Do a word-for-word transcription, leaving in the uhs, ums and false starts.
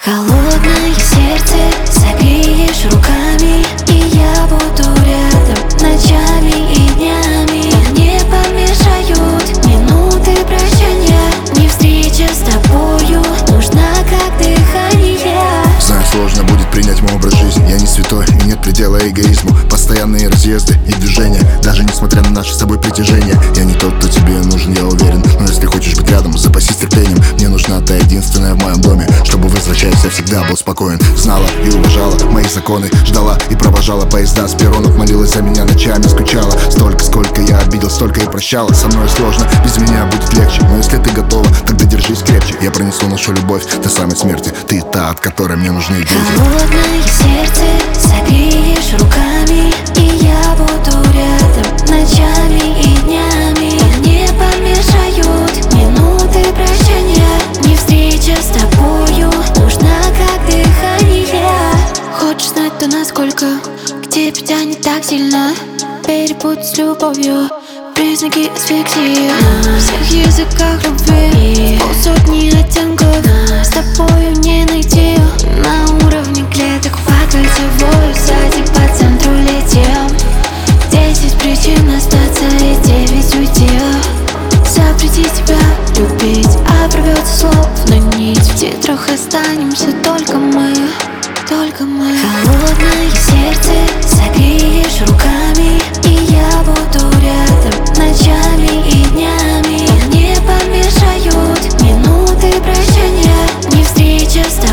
Холодное сердце согреешь руками, и я буду рядом ночами и днями. Не помешают минуты прощания, не встреча с тобою нужна как дыхание. Знаю, сложно будет принять мой образ жизни. Я не святой и нет предела эгоизму. Постоянные разъезды и движения, даже несмотря на наше с собой притяжение. Я не тот, кто тебе нужен, я уверен. Но если хочешь быть рядом, запасись терпением. Мне нужна та единственная в моем доме, чтобы, возвращаясь, я всегда был спокоен. Знала и уважала мои законы, ждала и провожала поезда с перронов. Молилась за меня ночами, скучала. Столько, сколько я обидел, столько и прощала. Со мной сложно, без меня будет легче. Но если ты готова, тогда держись крепче. Я пронесу нашу любовь до самой смерти. Ты та, от которой мне нужны дети. Холодное сердце согреешь руками, и я буду рядом ночами и днями. Не помешают минуты прощания, не встреча с тобою нужна как дыхание. Хочешь знать, то насколько к тебе тянет так сильно? Перепутай с любовью признаки асфиксии. На всех языках любви полсотни оттенков, с тобою не найти. На уровне клеток по кольцевой сзади по центру летел. Десять причин остаться и девять уйти. Запрети тебя любить, оборвется словно нить. В титрах останемся только мы, только мы. Холодное сердце согреешь руками, и я буду рядом ночами и днями. Не помешают минуты прощания, не встреча с тобой